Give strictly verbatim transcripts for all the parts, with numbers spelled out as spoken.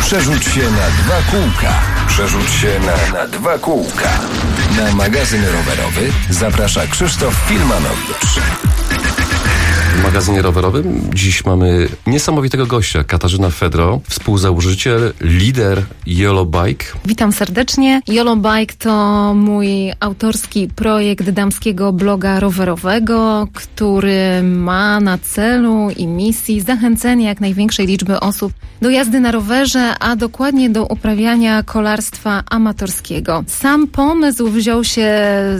Przerzuć się na dwa kółka. Przerzuć się na, na dwa kółka. Na magazyn rowerowy zaprasza Krzysztof Filmanowicz. W magazynie rowerowym dziś mamy niesamowitego gościa, Katarzyna Fedro, współzałożyciel, lider YOLO Bike. Witam serdecznie. YOLO Bike to mój autorski projekt damskiego bloga rowerowego, który ma na celu i misji zachęcenie jak największej liczby osób do jazdy na rowerze, a dokładnie do uprawiania kolarstwa amatorskiego. Sam pomysł wziął się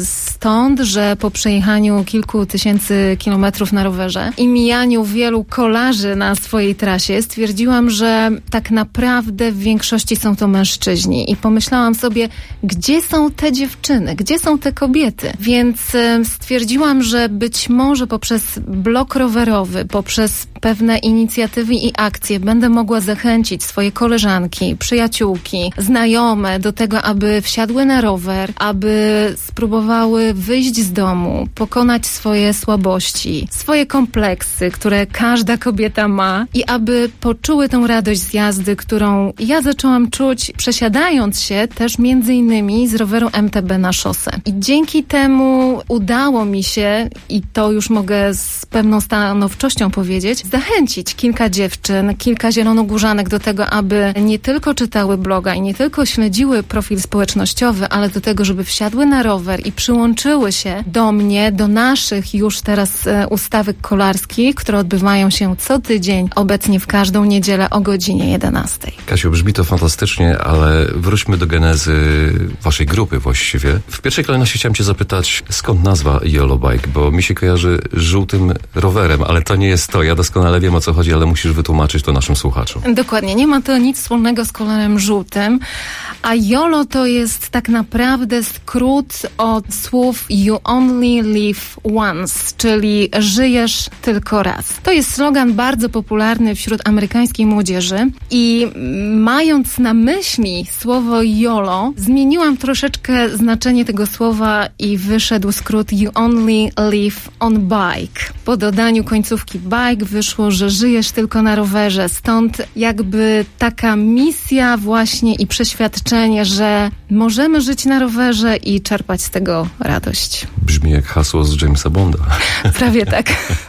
stąd, że po przejechaniu kilku tysięcy kilometrów na rowerze i mijaniu wielu kolarzy na swojej trasie stwierdziłam, że tak naprawdę w większości są to mężczyźni i pomyślałam sobie, gdzie są te dziewczyny, gdzie są te kobiety, więc stwierdziłam, że być może poprzez blog rowerowy, poprzez pewne inicjatywy i akcje będę mogła zachęcić swoje koleżanki, przyjaciółki, znajome do tego, aby wsiadły na rower, aby spróbowały wyjść z domu, pokonać swoje słabości, swoje kompleksy, które każda kobieta ma i aby poczuły tę radość z jazdy, którą ja zaczęłam czuć przesiadając się też między innymi z roweru M T B na szosę. I dzięki temu udało mi się, i to już mogę z pewną stanowczością powiedzieć, zachęcić kilka dziewczyn, kilka zielonogórzanek do tego, aby nie tylko czytały bloga i nie tylko śledziły profil społecznościowy, ale do tego, żeby wsiadły na rower i przyłączyły się do mnie, do naszych już teraz e, ustawek kolarskich, które odbywają się co tydzień, obecnie w każdą niedzielę o godzinie jedenastej. Kasiu, brzmi to fantastycznie, ale wróćmy do genezy waszej grupy właściwie. W pierwszej kolejności chciałem cię zapytać, skąd nazwa YOLO Bike, bo mi się kojarzy z żółtym rowerem, ale to nie jest to. Ja doskonale wiem, o co chodzi, ale musisz wytłumaczyć to naszym słuchaczom. Dokładnie, nie ma to nic wspólnego z kolorem żółtym, a YOLO to jest tak naprawdę skrót od słów You Only Live Once, czyli żyjesz tylko raz. To jest slogan bardzo popularny wśród amerykańskiej młodzieży i mając na myśli słowo YOLO, zmieniłam troszeczkę znaczenie tego słowa i wyszedł skrót You Only Live on Bike. Po dodaniu końcówki bike wyszło, że żyjesz tylko na rowerze. Stąd jakby taka misja właśnie i przeświadczenie, że możemy żyć na rowerze i czerpać z tego radość. Brzmi jak hasło z Jamesa Bonda. Prawie tak.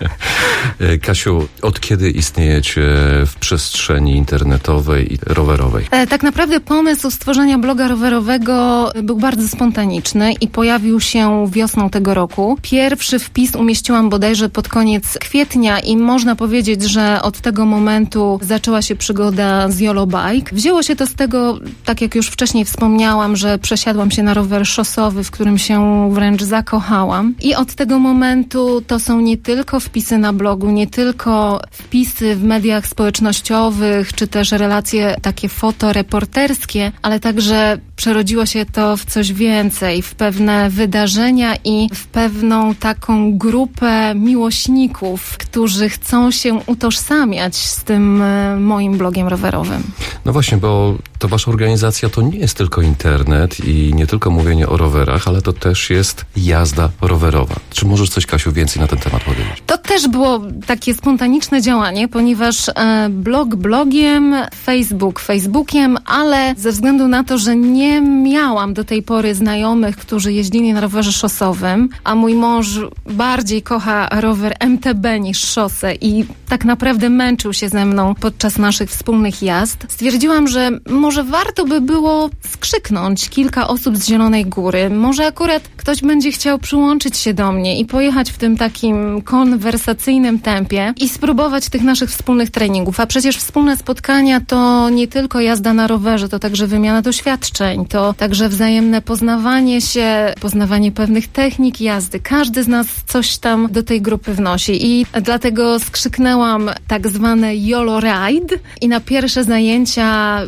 Kasiu, od kiedy istniejecie w przestrzeni internetowej i rowerowej? E, tak naprawdę pomysł stworzenia bloga rowerowego był bardzo spontaniczny i pojawił się wiosną tego roku. Pierwszy wpis umieściłam bodajże pod koniec kwietnia i można powiedzieć, że od tego momentu zaczęła się przygoda z YOLO Bike. Wzięło się to z tego, tak jak już wcześniej wspomniałam, że przesiadłam się na rower szosowy, w którym się wręcz zakochałam. I od tego momentu to są nie tylko wpisy na blogu, nie tylko wpisy w mediach społecznościowych, czy też relacje takie fotoreporterskie, ale także przerodziło się to w coś więcej, w pewne wydarzenia i w pewną taką grupę miłośników, którzy chcą się utożsamiać z tym e, moim blogiem rowerowym. No właśnie, bo to wasza organizacja to nie jest tylko internet i nie tylko mówienie o rowerach, ale to też jest jazda rowerowa. Czy możesz coś, Kasiu, więcej na ten temat powiedzieć? To też było takie spontaniczne działanie, ponieważ e, blog blogiem, Facebook Facebookiem, ale ze względu na to, że nie miałam do tej pory znajomych, którzy jeździli na rowerze szosowym, a mój mąż bardziej kocha rower M T B niż szosę i tak naprawdę męczył się ze mną podczas naszych wspólnych jazd, stwierdziłam, że może warto by było skrzyknąć kilka osób z Zielonej Góry. Może akurat ktoś będzie chciał przyłączyć się do mnie i pojechać w tym takim konwersacyjnym tempie i spróbować tych naszych wspólnych treningów. A przecież wspólne spotkania to nie tylko jazda na rowerze, to także wymiana doświadczeń, to także wzajemne poznawanie się, poznawanie pewnych technik jazdy. Każdy z nas coś tam do tej grupy wnosi i dlatego skrzyknęłam tak zwane YOLO Ride i na pierwsze zajęcia przyjechałam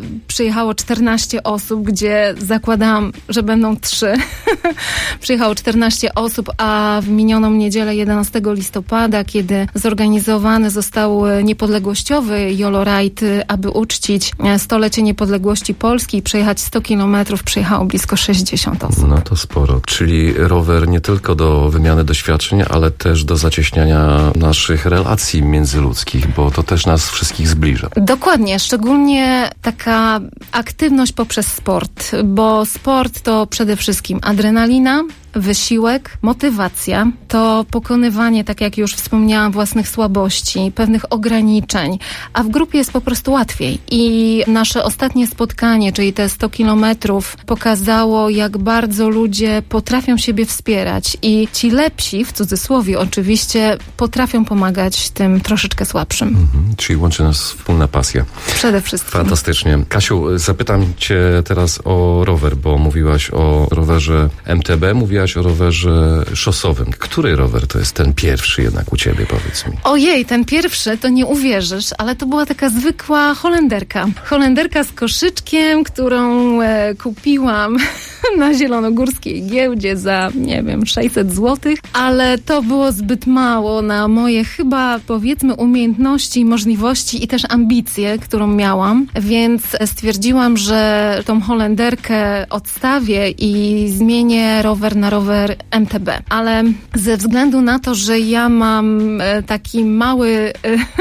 przyjechało czternaście osób, gdzie zakładałam, że będą trzy. Przyjechało czternaście osób, a w minioną niedzielę jedenastego listopada, kiedy zorganizowany został niepodległościowy YOLO Ride, aby uczcić stolecie niepodległości Polski i przejechać sto kilometrów, przyjechało blisko sześćdziesiąt osób. No to sporo. Czyli rower nie tylko do wymiany doświadczeń, ale też do zacieśniania naszych relacji międzyludzkich, bo to też nas wszystkich zbliża. Dokładnie, szczególnie taka aktywność poprzez sport, bo sport to przede wszystkim adrenalina, wysiłek, motywacja, to pokonywanie, tak jak już wspomniałam, własnych słabości, pewnych ograniczeń, a w grupie jest po prostu łatwiej. I nasze ostatnie spotkanie, czyli te sto kilometrów, pokazało, jak bardzo ludzie potrafią siebie wspierać i ci lepsi, w cudzysłowie oczywiście, potrafią pomagać tym troszeczkę słabszym. Mhm, czyli łączy nas wspólna pasja. Przede wszystkim. Fantastycznie. Kasiu, zapytam cię teraz o rower, bo mówiłaś o rowerze M T B, mówiłaś o rowerze szosowym. Który rower to jest ten pierwszy jednak u ciebie, powiedz mi? Ojej, ten pierwszy, to nie uwierzysz, ale to była taka zwykła Holenderka. Holenderka z koszyczkiem, którą e, kupiłam na zielonogórskiej giełdzie za, nie wiem, sześćset złotych, ale to było zbyt mało na moje chyba, powiedzmy, umiejętności, możliwości i też ambicje, którą miałam, więc stwierdziłam, że tą Holenderkę odstawię i zmienię rower na rower M T B. Ale ze względu na to, że ja mam taki mały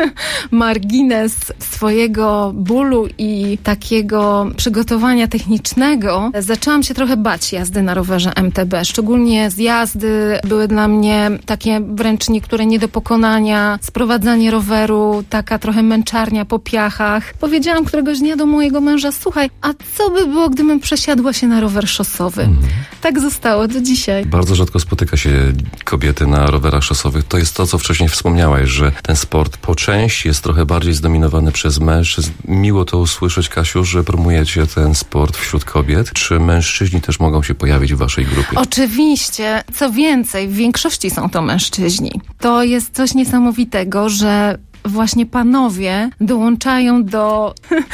margines swojego bólu i takiego przygotowania technicznego, zaczęłam się trochę bać jazdy na rowerze M T B. Szczególnie zjazdy były dla mnie takie wręcz niektóre nie do pokonania, sprowadzanie roweru, taka trochę męczarnia po piachach. Powiedziałam któregoś dnia do mojego męża, słuchaj, a co by było, gdybym przesiadła się na rower szosowy? Mm. Tak zostało do dzisiaj. Bardzo rzadko spotyka się kobiety na rowerach szosowych. To jest to, co wcześniej wspomniałaś, że ten sport po części jest trochę bardziej zdominowany przez mężczyzn. Miło to usłyszeć, Kasiu, że promujecie ten sport wśród kobiet. Czy mężczyźni też mogą się pojawić w waszej grupie? Oczywiście. Co więcej, w większości są to mężczyźni. To jest coś niesamowitego, że właśnie panowie dołączają do,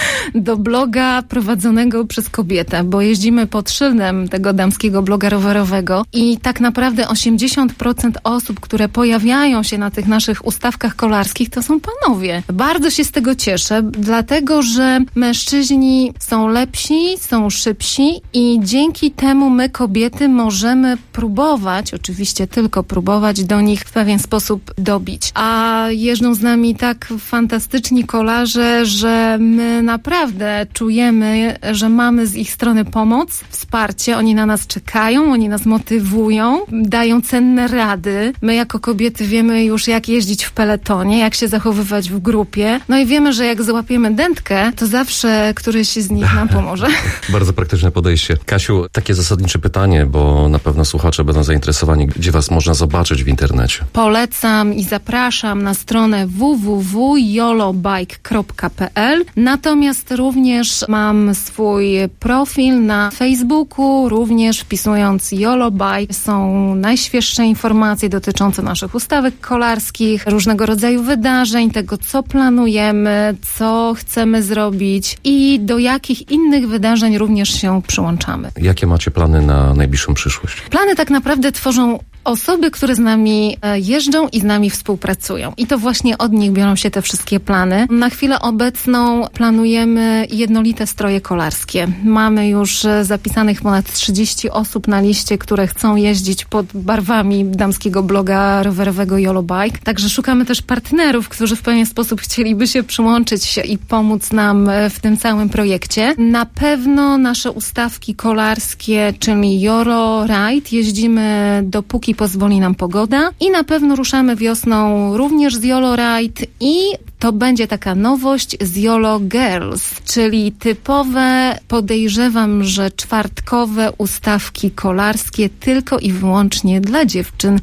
do bloga prowadzonego przez kobietę, bo jeździmy pod szyldem tego damskiego bloga rowerowego i tak naprawdę osiemdziesiąt procent osób, które pojawiają się na tych naszych ustawkach kolarskich, to są panowie. Bardzo się z tego cieszę, dlatego że mężczyźni są lepsi, są szybsi i dzięki temu my, kobiety, możemy próbować, oczywiście tylko próbować, do nich w pewien sposób dobić. A jeżdżą z nami tak fantastyczni kolarze, że my naprawdę czujemy, że mamy z ich strony pomoc, wsparcie. Oni na nas czekają, oni nas motywują, dają cenne rady. My jako kobiety wiemy już, jak jeździć w peletonie, jak się zachowywać w grupie. No i wiemy, że jak złapiemy dętkę, to zawsze któryś z nich nam pomoże. Bardzo praktyczne podejście. Kasiu, takie zasadnicze pytanie, bo na pewno słuchacze będą zainteresowani, gdzie was można zobaczyć w internecie. Polecam i zapraszam na stronę w w w kropka yolobike kropka p l. Natomiast również mam swój profil na Facebooku, również wpisując YOLOBike są najświeższe informacje dotyczące naszych ustawek kolarskich, różnego rodzaju wydarzeń, tego co planujemy, co chcemy zrobić i do jakich innych wydarzeń również się przyłączamy. Jakie macie plany na najbliższą przyszłość? Plany tak naprawdę tworzą osoby, które z nami jeżdżą i z nami współpracują. I to właśnie od nich biorą się te wszystkie plany. Na chwilę obecną planujemy jednolite stroje kolarskie. Mamy już zapisanych ponad trzydzieści osób na liście, które chcą jeździć pod barwami damskiego bloga rowerowego YOLOBike. Także szukamy też partnerów, którzy w pewien sposób chcieliby się przyłączyć i pomóc nam w tym całym projekcie. Na pewno nasze ustawki kolarskie, czyli YOLO Ride, jeździmy dopóki pozwoli nam pogoda i na pewno ruszamy wiosną również z YOLO Ride i to będzie taka nowość z YOLO Girls, czyli typowe, podejrzewam, że czwartkowe ustawki kolarskie tylko i wyłącznie dla dziewczyn.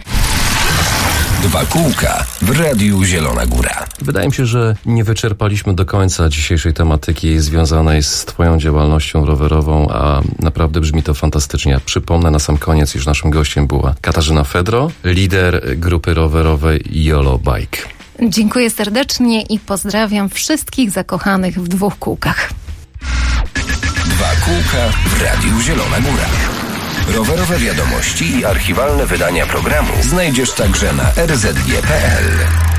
Dwa kółka w Radiu Zielona Góra. Wydaje mi się, że nie wyczerpaliśmy do końca dzisiejszej tematyki związanej z twoją działalnością rowerową, a naprawdę brzmi to fantastycznie. Przypomnę na sam koniec, iż naszym gościem była Katarzyna Fedro, lider grupy rowerowej YOLOBike. Dziękuję serdecznie i pozdrawiam wszystkich zakochanych w dwóch kółkach. kółka w Radiu Zielona Góra. Rowerowe wiadomości i archiwalne wydania programu znajdziesz także na r z g kropka p l.